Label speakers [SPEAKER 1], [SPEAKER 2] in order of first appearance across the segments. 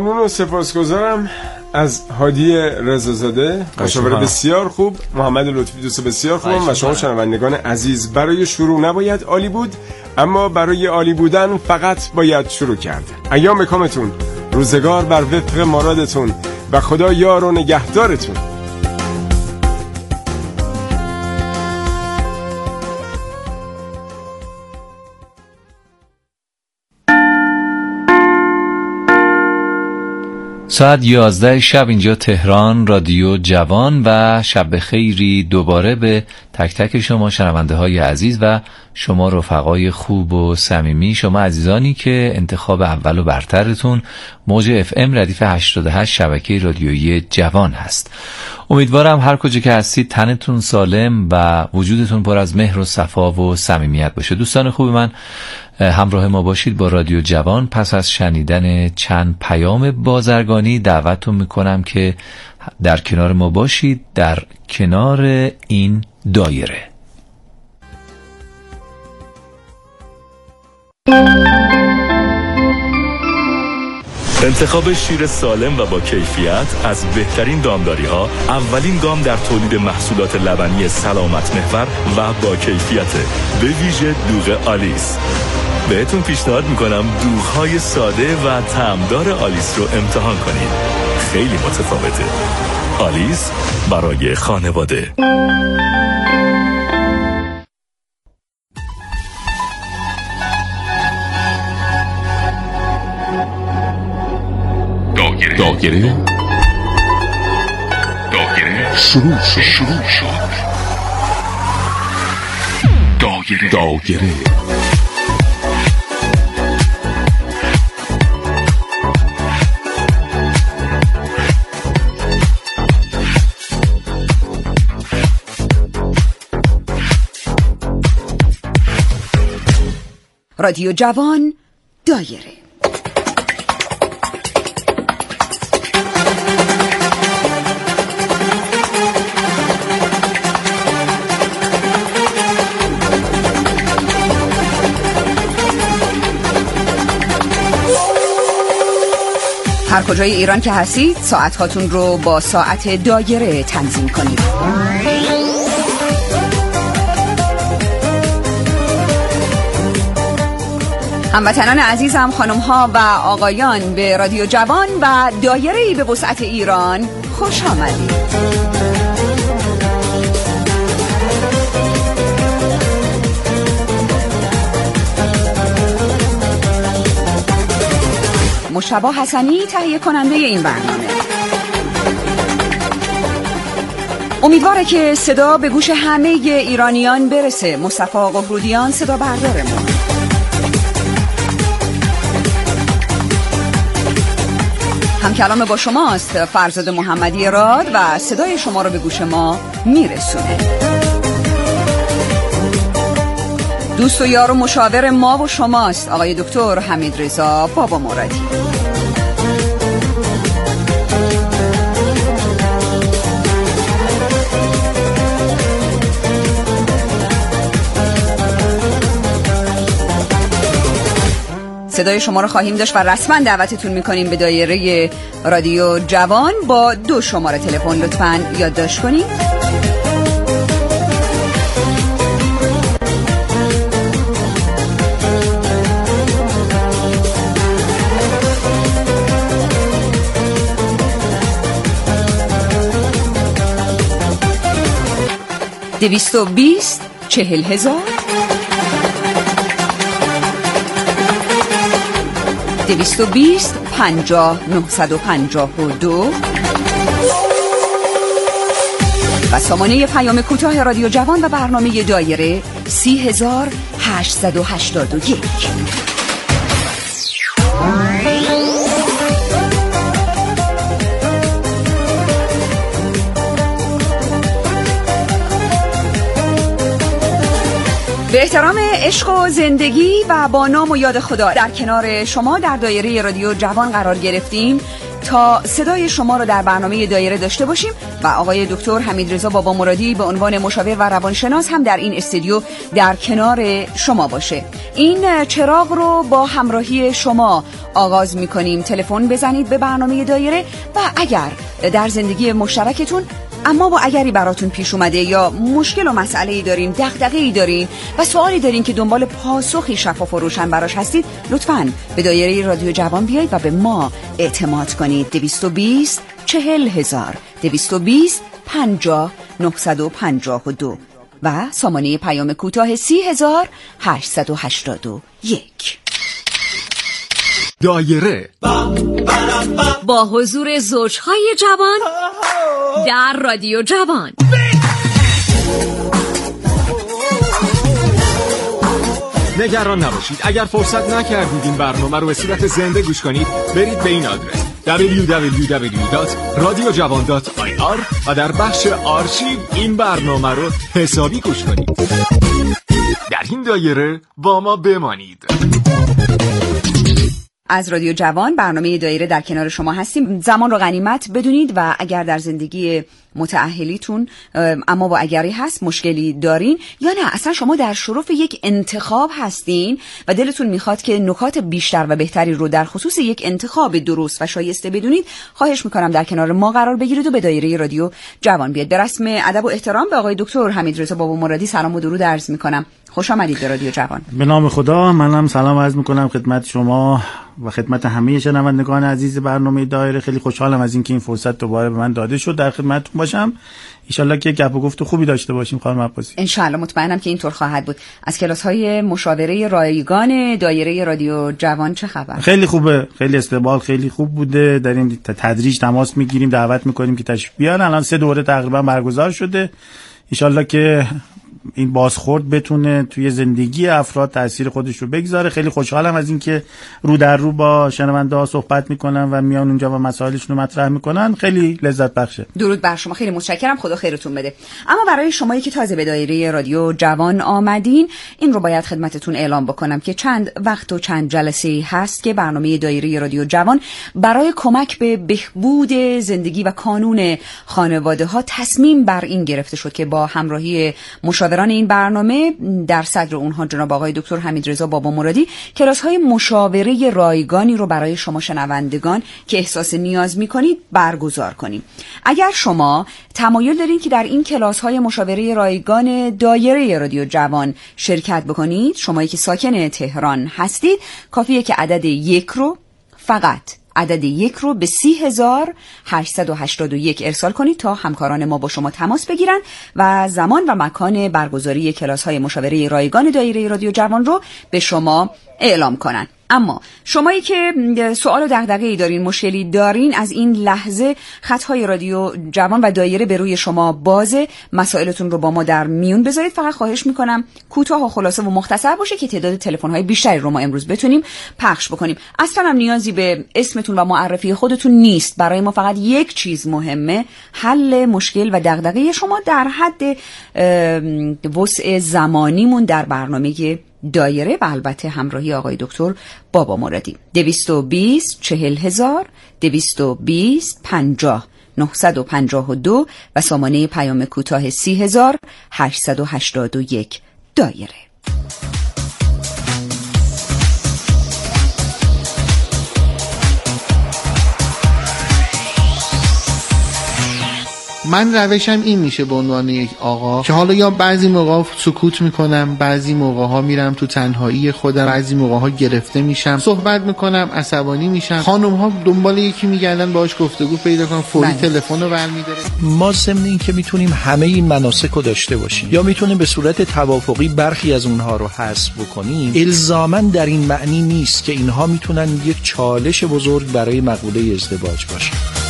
[SPEAKER 1] ممنون و سپاسگزارم از هادی رضازاده، مشاور بسیار خوب، محمد لطفی دوست بسیار خوب و شما شنوندگان عزیز. برای شروع نباید عالی بود، اما برای عالی بودن فقط باید شروع کرد. ایام کامتون، روزگار بر وفق مرادتون و خدا یار و نگهدارتون.
[SPEAKER 2] ساعت 11 شب اینجا تهران، رادیو جوان و شب خیری دوباره به تک تک شما شنونده های عزیز و شما رفقای خوب و صمیمی، شما عزیزانی که انتخاب اول و برترتون موج FM ردیف 88 شبکه رادیویی جوان هست. امیدوارم هر کجا که هستید تنتون سالم و وجودتون پر از مهر و صفا و صمیمیت باشه. دوستان خوب من، همراه ما باشید با رادیو جوان. پس از شنیدن چند پیام بازرگانی دعوتتون میکنم که در کنار ما باشید در کنار این دایره.
[SPEAKER 3] انتخاب شیر سالم و با کیفیت از بهترین دامداری ها اولین گام در تولید محصولات لبنی سلامت محور و با کیفیت، به ویژه دوغ آلیس. بهتون پیشنهاد میکنم دوغ‌های ساده و طعمدار آلیس رو امتحان کنید. خیلی متفاوته. آلیس برای خانواده.
[SPEAKER 4] دایره شروع شد. دایره
[SPEAKER 5] رادیو جوان، دایره. هر کجای ایران که هستید ساعت هاتون رو با ساعت دایره تنظیم کنید. هموطنان عزیزم، خانم ها و آقایان، به رادیو جوان و دایره‌ای به وسعت ایران خوش آمدید. مجتبی حسنی تهیه کننده این برنامه. امیدواره که صدا به گوش همه ایرانیان برسه. مصطفی قهرودیان صدا بردار ما. همکلام با شماست فرزاد محمدی راد و صدای شما رو به گوش ما میرسونه. دوست و یار و مشاور ما و شماست آقای دکتر حمیدرضا بابا مرادی. صدای شما رو خواهیم داشت و رسما دعوتتون میکنیم به دایره رادیو جوان با 2 شماره تلفن. لطفاً یادداشت کنید. (220) 40,000 220 50 952 و سامانه پیام کوتاه رادیو جوان و برنامه دایره 30,881. به احترام عشق و زندگی و با نام و یاد خدا در کنار شما در دایره رادیو جوان قرار گرفتیم تا صدای شما رو در برنامه دایره داشته باشیم و آقای دکتر حمیدرضا بابامرادی به عنوان مشاور و روانشناس هم در این استودیو در کنار شما باشه. این چراغ رو با همراهی شما آغاز می‌کنیم. تلفن بزنید به برنامه دایره و اگر در زندگی مشترکتون اما با اگری براتون پیش اومده یا مشکل و مسئله‌ای دارین، دغدغه‌ای دارین و سوالی دارین که دنبال پاسخی شفاف و روشن براش هستید، لطفاً به دایره رادیو جوان بیایید و به ما اعتماد کنید. 220 40000 220 50 952 و سامانه پیام کوتاه 30881.
[SPEAKER 4] دایره
[SPEAKER 6] با حضور زوجهای جوان در رادیو جوان.
[SPEAKER 7] نگران نباشید، اگر فرصت نکردید این برنامه رو به صورت زنده گوش کنید، برید به این آدرس www.radiojavan.ir و در بخش آرشیو این برنامه رو حسابی گوش کنید. در این دایره با ما بمانید.
[SPEAKER 5] از رادیو جوان برنامه دایره در کنار شما هستیم. زمان رو غنیمت بدونید و اگر در زندگی متأهلیتون اما با اگری هست مشکلی دارین یا نه اصلا شما در شرف یک انتخاب هستین و دلتون میخواد که نکات بیشتر و بهتری رو در خصوص یک انتخاب درست و شایسته بدونید، خواهش میکنم در کنار ما قرار بگیرید و به دایره رادیو جوان بیاد. به رسم ادب و احترام به آقای دکتر حمیدرضا بابامرادی سلام و درود عرض میکنم. خوش آمدید به رادیو جوان.
[SPEAKER 8] به نام خدا، منم سلام عرض میکنم خدمت شما و خدمت همه شنوندگان عزیز برنامه دایره. خیلی خوشحالم از اینکه این فرصت دوباره به من داده شد در خدمتتون باشم. ان شاءالله که گپ و گفت خوبی داشته باشیم خانم عباسی.
[SPEAKER 5] ان شاءالله، مطمئنم که اینطور خواهد بود. از کلاس‌های مشاوره رایگان دایره رادیو جوان چه خبر؟
[SPEAKER 8] خیلی خوبه، خیلی استقبال خیلی خوب بوده. داریم تدریج تماس میگیریم، دعوت میکنیم که تشریف بیان. الان 3 دوره تقریبا برگزار شده. ان شاءالله که این بازخورد بتونه توی زندگی افراد تأثیر خودش رو بگذاره. خیلی خوشحالم از اینکه رو در رو با شنونده ها صحبت میکنن و میان اونجا و مسائلشون رو مطرح میکنن. خیلی لذت بخشه. درود
[SPEAKER 5] بر شما، خیلی متشکرم، خدا خیرتون بده. اما برای شمایی که تازه به دایره رادیو جوان آمدین، این رو باید خدمتتون اعلام بکنم که چند وقت و چند جلسه هست که برنامه دایره رادیو جوان برای کمک به بهبود زندگی و کانون خانواده ها تصمیم بر این گرفته شد که با همراهی مشاوران این برنامه در صدر اونها جناب آقای دکتر حمیدرضا بابامرادی کلاس‌های مشاوره رایگانی رو برای شما شنوندگان که احساس نیاز می‌کنید برگزار کنیم. اگر شما تمایل دارین که در این کلاس‌های مشاوره رایگان دایره رادیو جوان شرکت بکنید، شمایی که ساکن تهران هستید، کافیه که عدد 1 رو فقط عدد 1 رو به 30881 ارسال کنید تا همکاران ما با شما تماس بگیرن و زمان و مکان برگزاری کلاس‌های مشاوره رایگان دایره رادیو جوان رو به شما اعلام کنن. اما شمایی که سوال و دغدغه‌ای دارین، مشکلی دارین، از این لحظه خط‌های رادیو جوان و دایره به روی شما بازه. مسائلتون رو با ما در میون بذارید. فقط خواهش میکنم کوتاه و خلاصه و مختصر باشه که تعداد تلفن‌های بیشتری رو ما امروز بتونیم پخش بکنیم. اصلا هم نیازی به اسمتون و معرفی خودتون نیست. برای ما فقط یک چیز مهمه، حل مشکل و دغدغه شما در حد وسع زمانیمون در برنامه دایره و البته همراهی آقای دکتر بابامرادی. 220 40000 220 50 952 و سامانه پیام کوتاه 30881 دایره.
[SPEAKER 9] من روشم این میشه به عنوان یک آقا که حالا یا بعضی موقع سکوت میکنم، بعضی موقع ها میرم تو تنهایی خودم، بعضی موقع ها گرفته میشم، صحبت میکنم، عصبانی میشم، خانم ها دنبال یکی میگردن باهاش گفتگو پیدا کنن، فوری تلفن رو برمی‌داره.
[SPEAKER 10] ما ضمن این که میتونیم همه این مناسک رو داشته باشیم یا میتونیم به صورت توافقی برخی از اونها رو حذف بکنیم، الزاماً در این معنی نیست که اینها میتونن یک چالش بزرگ برای مقوله ازدواج باشه.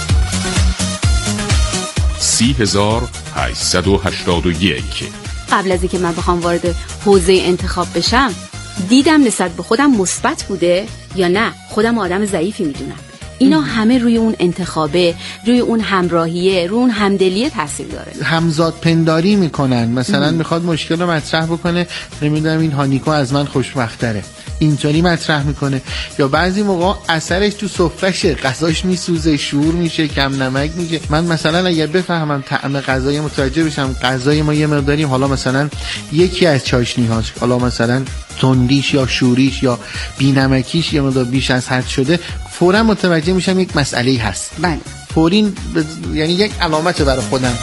[SPEAKER 4] 30881.
[SPEAKER 6] قبل از اینکه من بخوام وارد حوزه انتخاب بشم، دیدم نسبت به خودم مثبت بوده یا نه خودم آدم ضعیفی میدونم. اینا همه روی اون انتخابه، روی اون همراهیه، روی اون همدلیه تاثیر داره.
[SPEAKER 9] همزاد پنداری میکنن، مثلا میخواد مشکل رو مطرح بکنه، نمیدونم این هانیکو از من خوشبخت‌تره، اینطوری مطرح میکنه، یا بعضی موقع اثرش تو سفرهشه، غذاش میسوزه، شور میشه، کم نمک میشه. من مثلا اگر بفهمم طعم غذای متوجه بشم غذای ما یه مقداری حالا مثلا یکی از چاشنی هاش، حالا مثلا تندیش یا شوریش یا بی‌نمکیش یه مقدار بیش از حد شده، فوراً متوجه میشم یک مسئله‌ای هست.
[SPEAKER 5] بله.
[SPEAKER 9] فوری یعنی یک علامت برای خودم.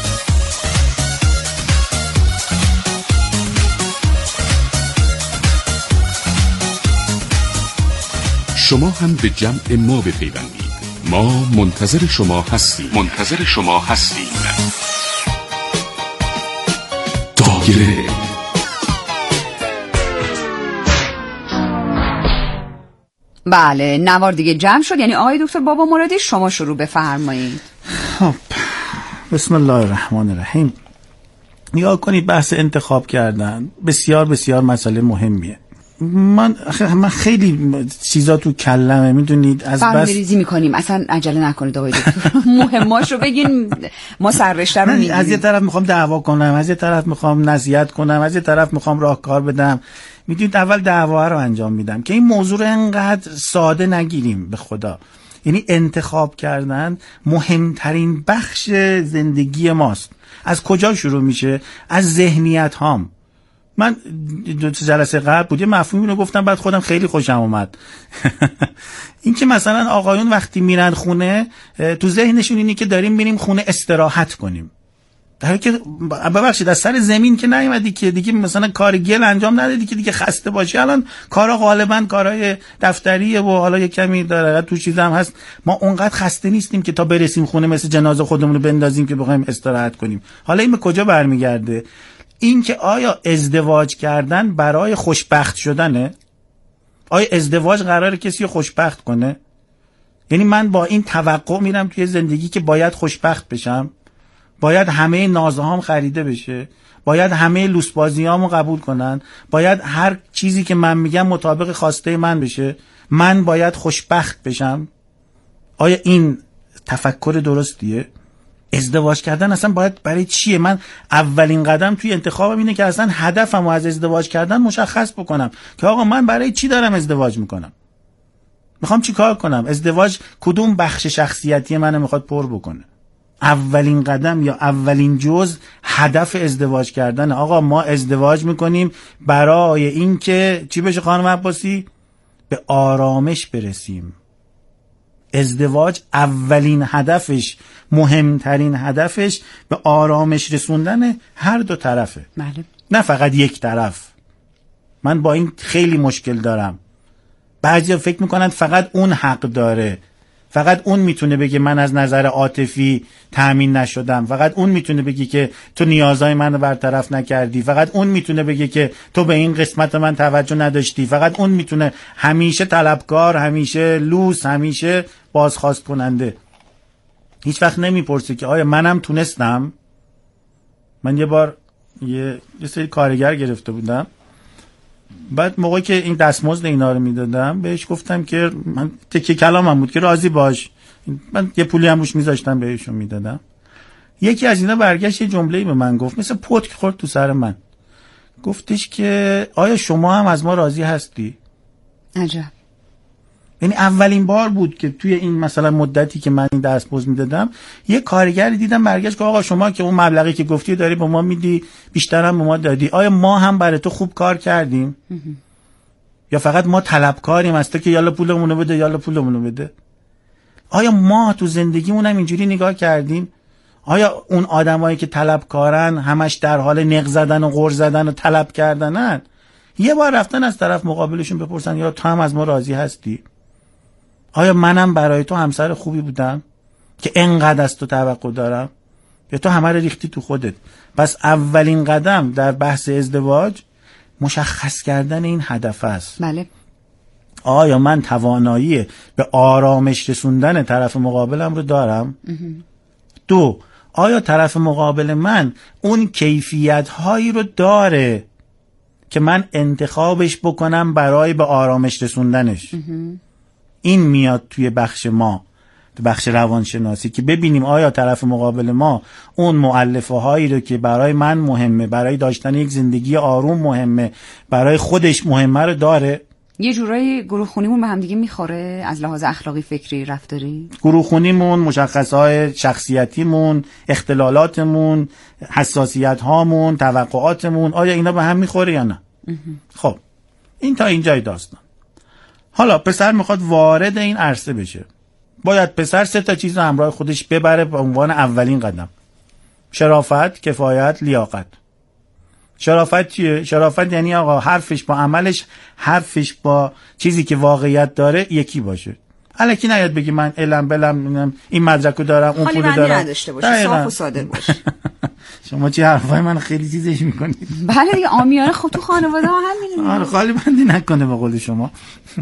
[SPEAKER 4] شما هم به جمع ما بپیوندید. ما منتظر شما هستیم. دایره.
[SPEAKER 5] بله، نوار دیگه جمع شد. یعنی آقای دکتر بابا مرادی شما شروع بفرمایید.
[SPEAKER 8] خب بسم الله الرحمن الرحیم. نگاه کنید، بحث انتخاب کردن بسیار بسیار مسئله مهمیه. من خیلی چیزا تو کلمه، میدونید، از بس
[SPEAKER 5] برنامه‌ریزی میکنیم، اصلا عجله نکنید آقای دکتر. مهماشو بگین، ما سررشته رو میگیم.
[SPEAKER 8] از یه طرف میخوام دعوا کنم، از یه طرف میخوام نصیحت کنم، از یه طرف میخوام راهکار بدم. میدونید اول دعوا رو انجام میدم که این موضوع رو انقدر ساده نگیریم به خدا. یعنی انتخاب کردن مهمترین بخش زندگی ماست. از کجا شروع میشه؟ از ذهنیت هام. من 2 جلسه قبل بود یه مفهومی رو گفتم، بعد خودم خیلی خوشم اومد. این که مثلا آقایون وقتی میرن خونه تو ذهنشون اینی که داریم میریم خونه استراحت کنیم، در حالی که ببخشید از سر زمین که نیومدی که دیگه مثلا کار گل انجام ندادی که دیگه خسته باشی. الان کارا غالبا کارهای دفتریه و حالا یه کمی داره تو چیزا هم هست، ما اونقدر خسته نیستیم که تا برسیم خونه مثل جنازه خودمون رو بندازیم که بخوایم استراحت کنیم. حالا این به کجا برمیگرده؟ این که آیا ازدواج کردن برای خوشبخت شدنه؟ آیا ازدواج قراره کسی رو خوشبخت کنه؟ یعنی من با این توقع میرم توی زندگی که باید خوشبخت بشم، باید همه نازهام خریده بشه، باید همه لوسبازیامو قبول کنن، باید هر چیزی که من میگم مطابق خواسته من بشه، من باید خوشبخت بشم. آیا این تفکر درستیه؟ ازدواج کردن اصلا باید برای چیه؟ من اولین قدم توی انتخابم اینه که اصلا هدفمو از ازدواج کردن مشخص بکنم که آقا من برای چی دارم ازدواج میکنم، میخوام چی کار کنم، ازدواج کدوم بخش شخصیتی منو میخواد پر بکنه. اولین قدم یا اولین جزء هدف ازدواج کردن. آقا ما ازدواج میکنیم برای این که چی بشه خانم عباسی؟ به آرامش برسیم. ازدواج اولین هدفش، مهمترین هدفش به آرامش رسوندن هر دو طرفه.
[SPEAKER 5] بله.
[SPEAKER 8] نه فقط یک طرف. من با این خیلی مشکل دارم. بعضیا فکر میکنن فقط اون حق داره، فقط اون میتونه بگه من از نظر عاطفی تأمین نشدم، فقط اون میتونه بگه که تو نیازهای منو برطرف نکردی، فقط اون میتونه بگه که تو به این قسمت من توجه نداشتی، فقط اون میتونه. همیشه طلبکار، همیشه لوس، همیشه بازخواست کننده. هیچ وقت نمیپرسه که آیا منم تونستم. من یه بار یه سری کارگر گرفته بودم، بعد موقعی که این دستمزد اینا رو میدادم بهش گفتم که من تکه کلامم بود که راضی باش، من یه پولی هم روش میذاشتم بهشون میدادم. یکی از اینا برگشت یه جمله‌ای به من گفت، مثل پتک خورد تو سر من. گفتش که آیا شما هم از ما راضی هستی؟
[SPEAKER 5] عجب.
[SPEAKER 8] یعنی اولین بار بود که توی این مثلا مدتی که من این دستمزد میدادم یه کارگری دیدم برگشت که آقا شما که اون مبلغی که گفتی داری به ما میدی، بیشتر هم به ما دادی، آیا ما هم برای تو خوب کار کردیم؟ یا فقط ما طلبکاریم از تو که یالا پولمونو بده، یالا پولمونو بده؟ آیا ما تو زندگیمون هم اینجوری نگاه کردیم؟ آیا اون آدمایی که طلبکارن همش در حال نق زدن و غر زدن و طلب کردنن؟ یه بار رفتن از طرف مقابلشون بپرسن یا تو هم از ما راضی هستی؟ آیا منم برای تو همسر خوبی بودم که انقدر از تو توقع دارم؟ یا تو همه رو ریختی تو خودت؟ پس اولین قدم در بحث ازدواج مشخص کردن این هدف است.
[SPEAKER 5] بله.
[SPEAKER 8] آیا من توانایی به آرامش رسوندن طرف مقابلم رو دارم؟ 2. آیا طرف مقابل من اون کیفیت هایی رو داره که من انتخابش بکنم برای به آرامش رسوندنش؟ این میاد توی بخش ما، تو بخش روانشناسی، که ببینیم آیا طرف مقابل ما اون مؤلفه هایی رو که برای من مهمه، برای داشتن یک زندگی آروم مهمه، برای خودش مهمه رو داره.
[SPEAKER 5] یه جورایی گروه خونیمون به هم دیگه میخوره از لحاظ اخلاقی، فکری، رفتاری؟
[SPEAKER 8] گروه خونیمون، مشخصهای شخصیتیمون، اختلالاتمون، حساسیت هامون، توقعاتمون، آیا اینا به هم میخوره یا نه؟ خب این تا اینجای داستان. حالا پسر میخواد وارد این عرصه بشه، باید پسر 3 چیز رو همراه خودش ببره به عنوان اولین قدم: شرافت، کفایت، لیاقت. شرافت چیه؟ شرافت یعنی آقا حرفش با عملش، حرفش با چیزی که واقعیت داره یکی باشه. الکی نیاد بگی من علم بلم این مدرکو دارم اون پولو دارم،
[SPEAKER 5] نداشته باشه، صاف و صادق باشه.
[SPEAKER 8] شما چی حرفای من خیلی چیزش میکنید.
[SPEAKER 5] بله دیگه، عامیانه خب تو خانواده ها همینه.
[SPEAKER 8] آره خالی بندی نکنه به قول شما.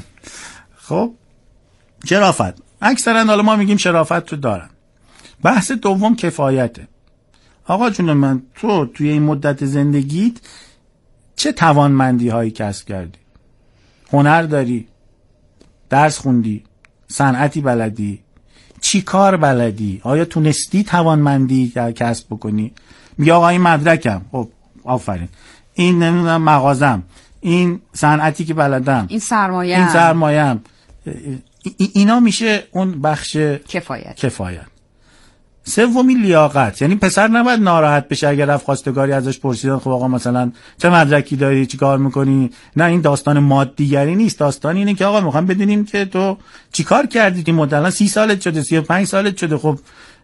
[SPEAKER 8] خب شرافت اکثرا حالا ما میگیم شرافت رو دارن. بحث دوم کفایته. آقا جون من، تو توی این مدت زندگیت چه توانمندی هایی کسب کردی؟ هنر داری؟ درس خوندی؟ صنعتی بلدی؟ چی کار بلدی؟ آیا تونستی توانمندی کسب بکنی؟ میگه آقا این مدرکم، خب آفرین، این نمیدونم مغازم، این صنعتی که بلدم،
[SPEAKER 5] این سرمایه‌ام،
[SPEAKER 8] اینا میشه اون بخش کفایت. سومی لیاقت، یعنی پسر نباید ناراحت بشه اگر رفت خواستگاری ازش پرسیدن خب آقا مثلا چه مدرکی داری، چی کار میکنی. نه، این داستان مادیگری نیست، داستان اینه که آقا میخوام بدونیم که تو چی کار کردی این مدت. الان 30 سالت شده، 35 سالت شده، خب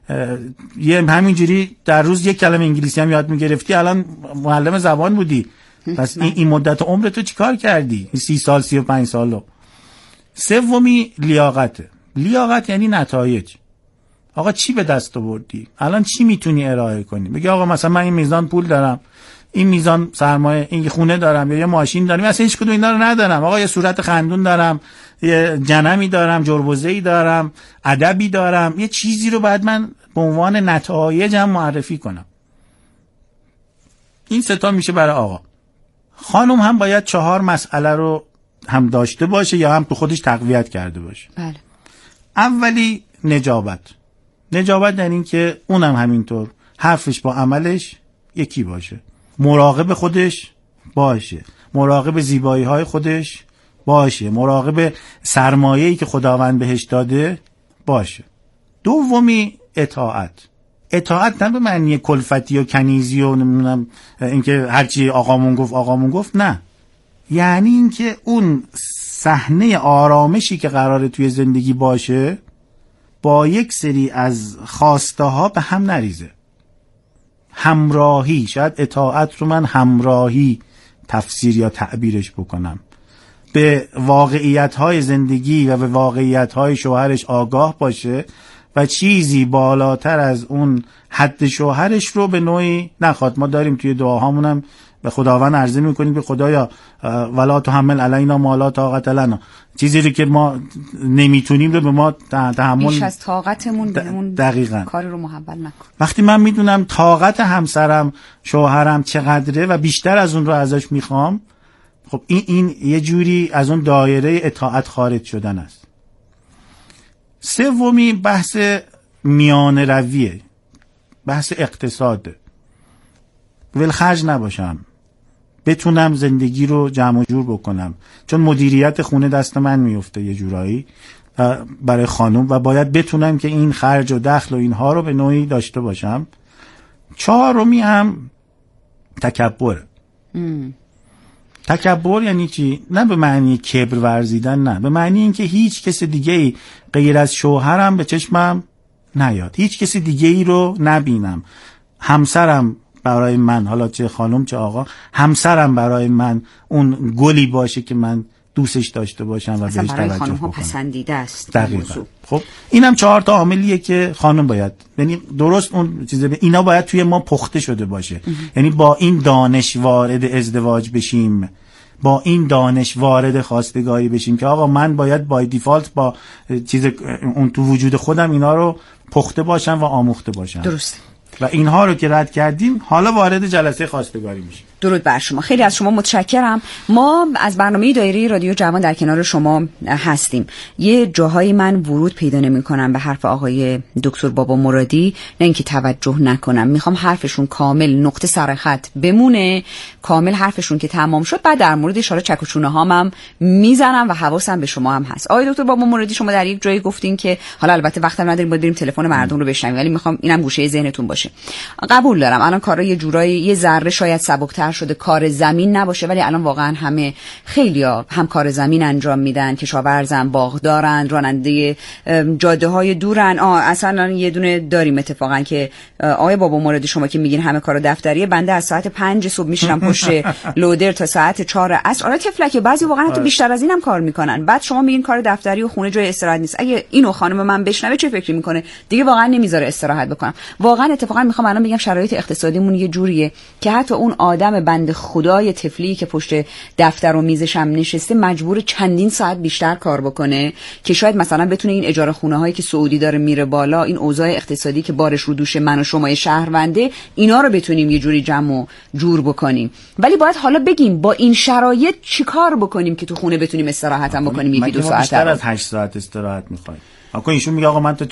[SPEAKER 8] یه همینجوری در روز 1 کلمه انگلیسی هم یاد میگرفتی، الان معلم زبان بودی، پس این مدت عمر تو چی کار کردی 30 سال 35 سالو. سومی لیاقته. لیاقت یعنی نتایج. آقا چی به دست آوردی؟ الان چی میتونی ارائه کنی؟ بگی آقا مثلا من این میزان پول دارم، این میزان سرمایه، این خونه دارم یا یه ماشین دارم، اصلا هیچ کدوم اینا رو ندارم. آقا یه صورت خندون دارم، یه جنمی دارم، جربوزه‌ای دارم، ادبی دارم، یه چیزی رو بعد من به عنوان نتایجم معرفی کنم. این 3 میشه برای آقا. خانم هم باید 4 مسئله رو هم داشته باشه یا هم تو خودش تقویت کرده باشه.
[SPEAKER 5] بله.
[SPEAKER 8] اولی نجابت. نجابت یعنی این که اونم همینطور حرفش با عملش یکی باشه، مراقب خودش باشه، مراقب زیبایی های خودش باشه، مراقب سرمایه‌ای که خداوند بهش داده باشه. دومی اطاعت. اطاعت نه به معنی کلفتی و کنیزی و نمیدونم اینکه هرچی آقامون گفت، نه، یعنی اینکه اون صحنه آرامشی که قراره توی زندگی باشه با یک سری از خواسته ها به هم نریزه. همراهی، شاید اطاعت رو من همراهی تفسیر یا تعبیرش بکنم. به واقعیت های زندگی و به واقعیت های شوهرش آگاه باشه و چیزی بالاتر از اون حد شوهرش رو به نوعی نخواد. ما داریم توی دعاهامونم به خداوند عرضه میکنیم به خدایا ولا تحمل علینا ما لا طاقت لنا، چیزی رو که ما نمیتونیم رو به ما تحمل
[SPEAKER 5] بیش از طاقتمون
[SPEAKER 8] دقیقاً
[SPEAKER 5] کاری رو محول نکن.
[SPEAKER 8] وقتی من میدونم طاقت همسرم شوهرم چقدره و بیشتر از اون رو ازش میخوام، خب این یه جوری از اون دایره اطاعت خارج شدن است. سومی بحث میان رویه، بحث اقتصاده. ولخرج نباشم، بتونم زندگی رو جمع و جور بکنم، چون مدیریت خونه دست من میفته یه جورایی برای خانم و باید بتونم که این خرج و دخل و اینها رو به نوعی داشته باشم. 4می هم تکبر. تکبر یعنی چی؟ نه به معنی کبر ورزیدن، نه، به معنی اینکه هیچ کس دیگه ای غیر از شوهرم به چشمم نیاد، هیچ کس دیگه ای رو نبینم. همسرم برای من، حالا چه خانم چه آقا، همسرم برای من اون گلی باشه که من دوستش داشته باشم و بهش توجه کنم.
[SPEAKER 5] خانم ها پسندیده است.
[SPEAKER 8] دقیقاً. خب اینم 4 عاملیه که خانم باید، یعنی درست اون چیزه اینا باید توی ما پخته شده باشه. یعنی با این دانش وارد ازدواج بشیم، با این دانش وارد خواستگاری بشیم که آقا من باید بای دیفالت با چیز اون تو وجود خودم اینا رو پخته باشم و آموخته باشم.
[SPEAKER 5] درست.
[SPEAKER 8] و اینها رو که رد کردیم حالا وارد جلسه خواستگاری میشیم.
[SPEAKER 5] درود بر شما. خیلی از شما متشکرم. ما از برنامه دایره رادیو جوان در کنار شما هستیم. یه جاهایی من ورود پیدا نمی‌کنم به حرف آقای دکتر بابا مرادی، نه اینکه توجه نکنم، میخوام حرفشون کامل نقطه سر خط بمونه، کامل حرفشون که تمام شد بعد در مورد اشاره چک و چونه هامم میزنم و حواسم به شما هم هست. آقای دکتر بابا مرادی شما در یک جایی گفتین که حالا البته وقتم نداریم باید بریم تلفن مردم رو بشنویم، ولی میخوام اینم گوشه ذهنتون باشه. قبول دارم الان کارا یه جورایی یه ذره شاید سبک‌تر شده، کار زمین نباشه، ولی الان واقعا همه خیلیا هم کار زمین انجام میدن، کشاورزن، باغدارن، راننده جاده‌های دورن. اصلا یه دونه داریم اتفاقا که آقای بابا مرادی شما که میگین همه کار دفتریه، بنده از ساعت 5 صبح میشینم پشت لودر تا ساعت 4 عصر. آره تفلکه، بعضی واقعا حتی بیشتر از اینم کار میکنن. بعد شما میگین کار دفتری و خونه جای استراحت نیست. اگه اینو خانم من بشنوه چه فکری میکنه؟ دیگه واقعا نمیذاره استراحت بکنم. واقعا اتفاقا میخوام الان بگم شرایط اقتصادیمون یه جوریه که حتی اون آدم بنده خدای طفلی که پشت دفتر و میزش هم نشسته مجبور چندین ساعت بیشتر کار بکنه که شاید مثلا بتونه این اجاره خونه هایی که سعودی داره میره بالا، این اوضاع اقتصادی که بارش رو دوش من و شما شهرونده، اینا رو بتونیم یه جوری جمع و جور بکنیم. ولی باید حالا بگیم با این شرایط چیکار بکنیم که تو خونه بتونیم استراحت هم بکنیم. یکی 2 ساعت
[SPEAKER 8] بیشتر از 8 ساعت استراحت میخوایم. آقا ایشون میگه آقا من تا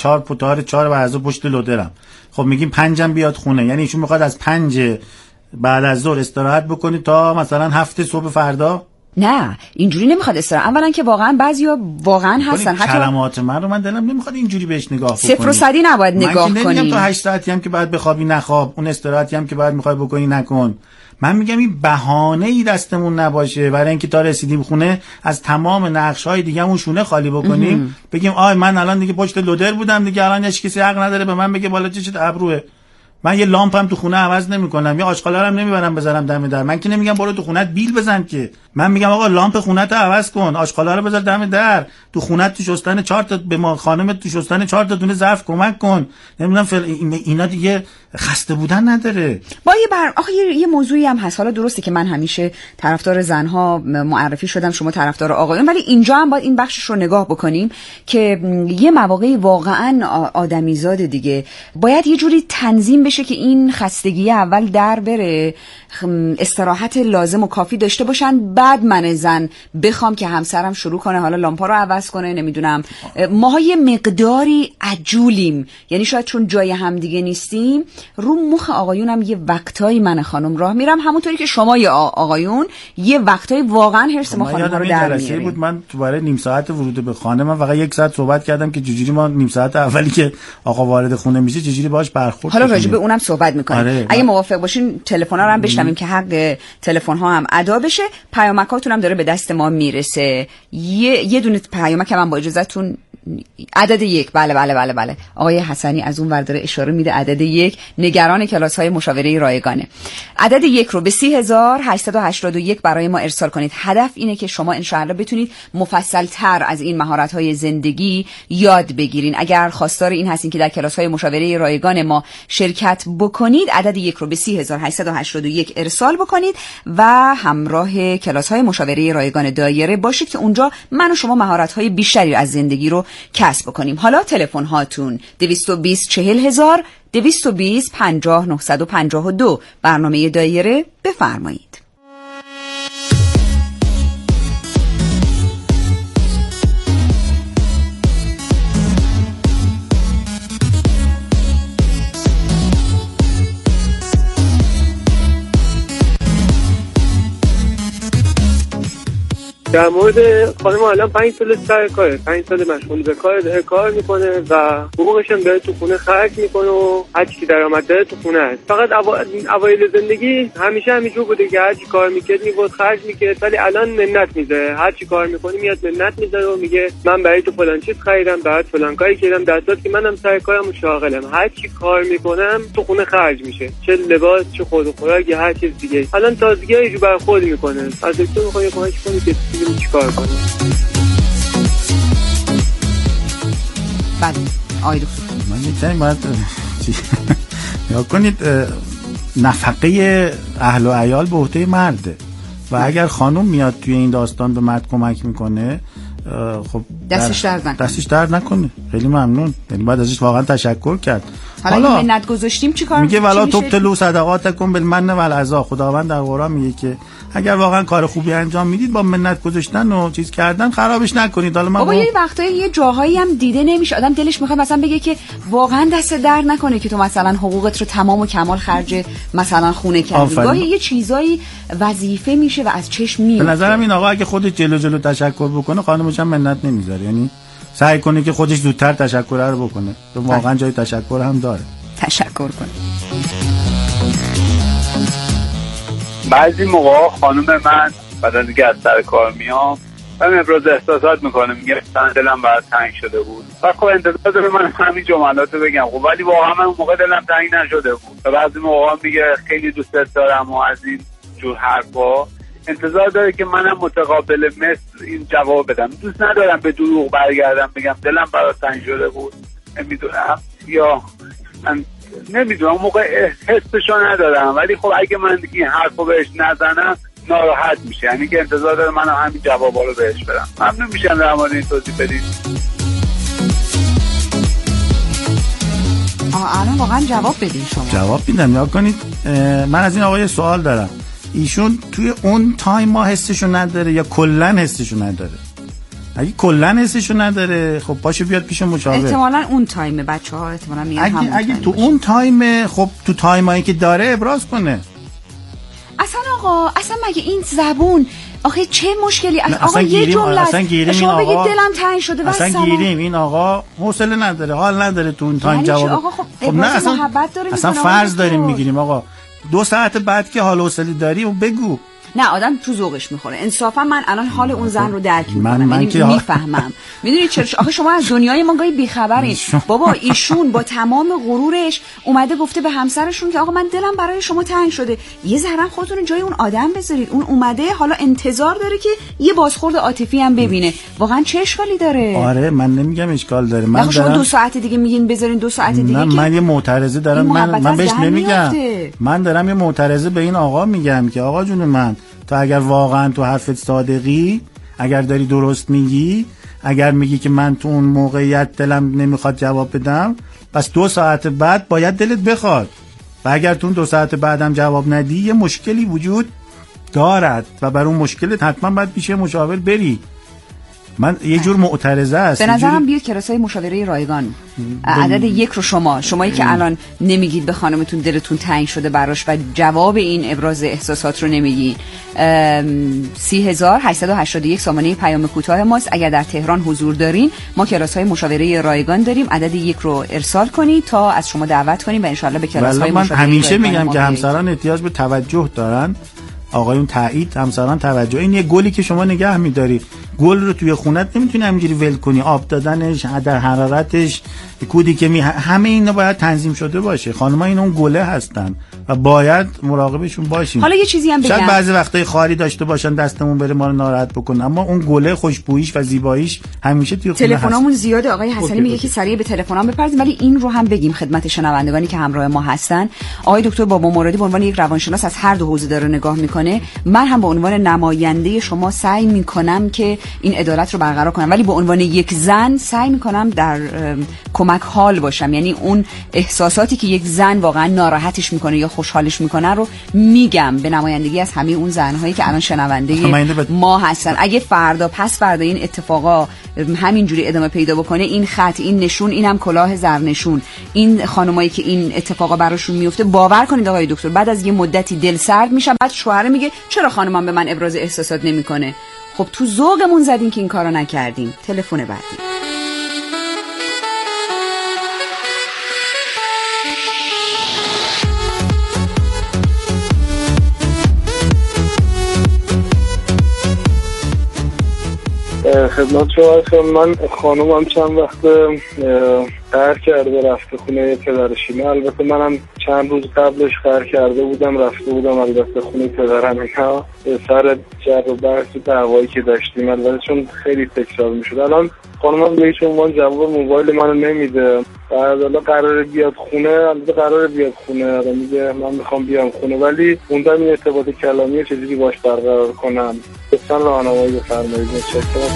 [SPEAKER 8] 4 بعد از پشت لودرم. خب میگیم 5 بیاد خونه، یعنی ایشون میخواد از 5 بعد از ظهر استراحت بکنی تا مثلا 7 صبح فردا؟
[SPEAKER 5] نه اینجوری نمیخواد استراحت. اولا که واقعا بعضیا واقعا هستن حتی
[SPEAKER 8] کلمات من رو من دلم نمیخواد اینجوری بهش نگاه بکنی.
[SPEAKER 5] 0 و 100 نباید نگاه کنی.
[SPEAKER 8] من نمیگم تا 8 ساعتی هم که بعد بخوابی نخواب، اون استراحتی هم که بعد میخوای بکنی نکن. من میگم این بهانه‌ای دستمون نباشه برای اینکه تا رسیدیم خونه از تمام نقش‌های دیگه‌مون شونه خالی بکنیم. بگیم آی من الان دیگه پشت لودر بودم دیگه، الان هیچ کسی حق نداره به من بگه بالا چه ابروه. من یه لامپم تو خونه عوض نمی‌کنم، یه آشغالا هم نمیبرم بذارم دم در. من که نمیگم برو تو خونت بیل بزن، که من میگم آقا لامپ خونت رو عوض کن، آشغالا رو بذار دم در، تو خونت تو شستن 4 تا به ما خانمت تو شستن 4 تا دونه ظرف کمک کن. نمیدونم اینا دیگه خسته بودن نداره.
[SPEAKER 5] با آخه یه موضوعی هم هست. حالا درسته که من همیشه طرفدار زنها معرفی شدم، شما طرفدار آقایون، ولی اینجا هم باید این بخشش رو نگاه بکنیم که یه مواقعی واقعا آدمیزاد دیگه باید یه جوری تنظیم بشه که این خستگی اول در بره، استراحت لازم و کافی داشته باشن، بعد من زن بخوام که همسرم شروع کنه حالا لامپا رو عوض کنه. نمیدونم ماها یه مقداری عجولیم، یعنی شاید چون جای هم دیگه نیستیم رو مخ آقایونم یه وقتایی من خانم راه میرم، همونطوری که شما یا آقایون یه وقتایی واقعا هرس ما خانم رو در میاریم.
[SPEAKER 8] بود من تو برای نیم ساعت ورود به خانه من فقط 1 ساعت صحبت کردم که چجوری ما نیم ساعت اولی که آقا وارد خونه میشه چجوری باهاش برخورد.
[SPEAKER 5] حالا راجع به اونم صحبت میکنیم. اگه موافق باشین تلفن‌ها رو هم بشنویم که حق تلفن‌ها هم ادا بشه. پیامکاتون هم داره به دست ما میرسه. یه دونه پیامک من با اجازهتون عدد 1. بله آقای حسنی از اون ور داره اشاره میده عدد 1 نگران کلاس‌های مشاوره رایگانه. عدد 1 رو به 30881 برای ما ارسال کنید. هدف اینه که شما انشاءالله بتونید مفصل‌تر از این مهارت‌های زندگی یاد بگیرین. اگر خواستار این هستین که در کلاس‌های مشاوره رایگان ما شرکت بکنید، عدد 1 رو به 30881 ارسال بکنید و همراه کلاس‌های مشاوره رایگان دایره باشید که اونجا من و شما مهارت‌های بیشتری از زندگی رو کسب کنیم. حالا تلفن هاتون 220 40000 220 50 952. برنامه دایره بفرمایید.
[SPEAKER 11] در مورد خانم الان 5 سال سر کاره، 5 سال مشغول به کار میکنه و حقوقش هم داره تو خونه خرج میکنه و هر چی درآمد داره تو خونه است. فقط اوایل زندگی همیشه همینجور بوده که هر چی کار میکرد میبود خرج میکرد، ولی الان منت میذاره. هر چی کار میکنه میاد منت میذاره و میگه من برای تو فلان چیز خریدم، برات فلان کاری کردم، در صورتی که منم سر کارم و شاغلم. هر چی کار میکنم تو خونه خرج میشه، چه لباس چه خود و خوراک یا هر چیز دیگه. الان تازگی جو برخورد میکنه. از دکتر میخوام کمک کنی که چیکار کنه.
[SPEAKER 5] بله آقای دکتر
[SPEAKER 8] من میتونم باید یا کنید نفقه اهل و عیال به عهده مرده و اگر خانم میاد توی این داستان به مرد کمک میکنه خب
[SPEAKER 5] دستش درد نکنه.
[SPEAKER 8] خیلی ممنون. یعنی باید ازش واقعا تشکر کرد.
[SPEAKER 5] حالا منت گذاشتیم چیکار
[SPEAKER 8] میگه ولا تبطلوا صدقاتکم بالمن والعذا. خداوند در قرآن میگه که اگر واقعا کار خوبی انجام میدید با منت گذاشتن و چیز کردن خرابش نکنید. حالا
[SPEAKER 5] بابا یه وقتایی یه جاهایی هم دیده نمیشه، آدم دلش میخواد مثلا بگه که واقعا دست درد نکنه که تو مثلا حقوقت رو تمام و کمال خرج مثلا خونه کردی. گاهی یه چیزایی وظیفه میشه و از چشم میاد.
[SPEAKER 8] به نظرم این آقا اگه خودش جلو تشکر بکنه خانمش هم منت نمیذاره، یعنی سعی کنه که خودش زودتر تشکر رو بکنه، تو واقعا جای تشکر هم داره.
[SPEAKER 5] تشکر کنه.
[SPEAKER 12] بعضی موقع خانم من بعد از اینکه از سر کار میام من ابراز احساسات میکنه، میگه دلم برات تنگ شده بود و خب انتظار داره من همین جملاتو بگم، خب ولی واقعا من اون موقع دلم تنگ نشده بود. و بعضی موقع میگه خیلی دوستت دارم و از این جور حرفا انتظار داره که منم متقابل مثل این جواب بدم. دوست ندارم به دروغ برگردم بگم دلم برات تنگ شده بود، نمیدونم، یا من نمیدونم موقع حسشو ندارم، ولی خب اگه من این حرفو بهش نزنم ناراحت میشه، یعنی که انتظار داره منم همین جوابا رو بهش بدم. ممنون میشم در مورد این توضیح بدید.
[SPEAKER 5] الان واقعا جواب بدین شما.
[SPEAKER 8] جواب میدم. یا کنید من از این آقای سوال دارم، ایشون توی اون تایم ما حسشو نداره یا کلا حسشو نداره؟ اگه کلا حسشو نداره خب پاشو بیاد پیش مشاور.
[SPEAKER 5] احتمالاً اون تایمه، بچه‌ها احتمالاً میگن همون
[SPEAKER 8] اگه
[SPEAKER 5] تایم
[SPEAKER 8] تو
[SPEAKER 5] باشه.
[SPEAKER 8] اون تایم، خب تو تایمایی که داره ابراز کنه.
[SPEAKER 5] اصلا آقا اصلا مگه این زبون آخه چه مشکلی؟ آقا یه جمله شما بگید دلم تنگ شده
[SPEAKER 8] اصلا گیریم این آقا حوصله نداره، حال نداره تو اون تایم جواب.
[SPEAKER 5] آقا خب نه
[SPEAKER 8] اصلا فرض داریم میگیریم آقا 2 ساعت بعد که حال حوصله داری و بگو.
[SPEAKER 5] نه آدم تو ذوقش میخوره. انصافا من الان حال اون زن رو درک میکنم،
[SPEAKER 8] من
[SPEAKER 5] میفهمم. میدونید چرا؟ آخه شما از دنیای ما گاهی بیخبرین. بابا ایشون با تمام غرورش اومده گفته به همسرشون که آقا من دلم برای شما تنگ شده، یه ذره خودتون رو جای اون آدم بذارید. اون اومده حالا انتظار داره که یه بازخورد عاطفی هم ببینه. واقعا چه اشکالی داره؟
[SPEAKER 8] آره من نمیگم اشکال داره، من
[SPEAKER 5] شما 2 ساعت دیگه میگین بذارین 2 ساعت دیگه.
[SPEAKER 8] نه من یه معترضه دارم، من بهش نمیگم. من دارم یه معترضه به این آقا میگم که آقا جون من، تو اگر واقعا تو حرفت صادقی، اگر داری درست میگی، اگر میگی که من تو اون موقعیت دلم نمیخواد جواب بدم، پس 2 ساعت بعد باید دلت بخواد. و اگر تو اون 2 ساعت بعدم جواب ندی یه مشکلی وجود دارد و بر اون مشکلت حتما باید پیش مشاور بری. من یه جور معترضه است.
[SPEAKER 5] به نظرم بیاد کلاسای مشاوره رایگان عدد 1 رو شمایی که الان نمیگید به خانمتون دلتون تنگ شده براش و جواب این ابراز احساسات رو نمیگید. 30881 سامانه پیام کوتاه ماست. اگر در تهران حضور دارین ما کلاسای مشاوره رایگان داریم، عدد 1 رو ارسال کنید تا از شما دعوت کنیم و ان شاءالله به کلاسای مشاوره.
[SPEAKER 8] من همیشه میگم که همسران احتیاج به توجه دارن، آقایون تایید، همسران توجه. این یه گلی که شما نگه می‌داری، گل رو توی خونت نمیتونی همینجوری ول کنی، آب دادنش، در حرارتش، کودی که همه اینا باید تنظیم شده باشه. خانم‌ها این اون گله هستن و باید مراقبشون باشیم.
[SPEAKER 5] حالا یه چیزی هم بگم،
[SPEAKER 8] شاید بعضی وقتای خاری داشته باشن دستمون بره ما رو ناراحت بکنه، اما اون گله خوشبوییش و زیباییش همیشه توی خونه هست.
[SPEAKER 5] تلفنامون زیاده، آقای حسنی میگه که سریع به تلفنام بپرسیم، ولی این رو هم بگیم خدمت شنوندگانی که همراه ما هستن. آقای دکتر بابا مرادی به عنوان یک روانشناس از هر دو حوزه داره نگاه میکنه. من هم به عنوان نماینده شما سعی میکنم که این عدالت رو برقرار کنم، ولی به عنوان یک زن سعی میکنم در کمک حال باشم. یعنی اون احساساتی که یک زن واقعا ناراحتش میکنه یا خوشحالش میکنه رو میگم به نمایندگی از همه اون زنهایی که الان شنونده ما هستن. اگه فردا پس فردا این اتفاقا همینجوری ادامه پیدا بکنه، این خط، این نشون، اینم کلاه زرنشون، این خانمایی که این اتفاقا براشون میفته، باور کنید آقای دکتر بعد از یه مدتی دل سرد میشن. بعد شوهر میگه چرا خانمم به من ابراز احساسات نمیکنه؟ خب تو ذوقمون زدین که این کارو نکردیم. تلفن بعدی.
[SPEAKER 11] خدمت شما من خانومم چند وقت قهر کرده رفته خونه پدرشینه. البته منم چند روز قبلش قهر کرده بودم رفته بودم البته خونه پدرم اینا سر جر و بحث و دعوایی که داشتیم، البته چون خیلی تکرار میشد. الان خانومم به هیچ عنوان جواب موبایل منو نمیده. بعد حالا قراره بیاد خونه، البته قراره بیاد خونه، میگه من میخوام بیام خونه، ولی موندم این ارتباط کلامی چجوری باش برقرار کنم. لطفاً راهنمایی بفرمایید. متشکرم.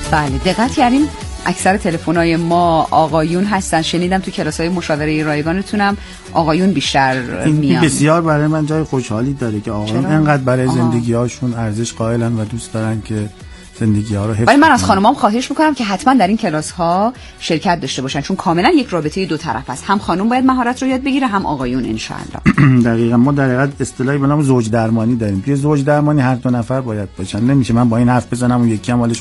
[SPEAKER 5] بله دقت کردیم اکثر تلفن‌های ما آقایون هستن. شنیدم تو کلاس‌های مشاوره رایگانتونم آقایون بیشتر میان.
[SPEAKER 8] بسیار برای من جای خوشحالی داره که آقایون انقدر برای زندگی‌هاشون ارزش قائلن و دوست دارن که زندگی‌ها رو حفظ کنن.
[SPEAKER 5] ولی من از خانمام خواهش می‌کنم که حتما در این کلاس‌ها شرکت داشته باشن، چون کاملا یک رابطه دو طرف است. هم خانم باید مهارت رو یاد بگیره، هم آقایون ان شاءالله.
[SPEAKER 8] دقیقاً. ما در حقیقت اصطلاحی به نام زوج درمانی داریم. توی زوج درمانی هر دو نفر باید باشن. نمیشه من با این حرف بزنم و یکی هم حالش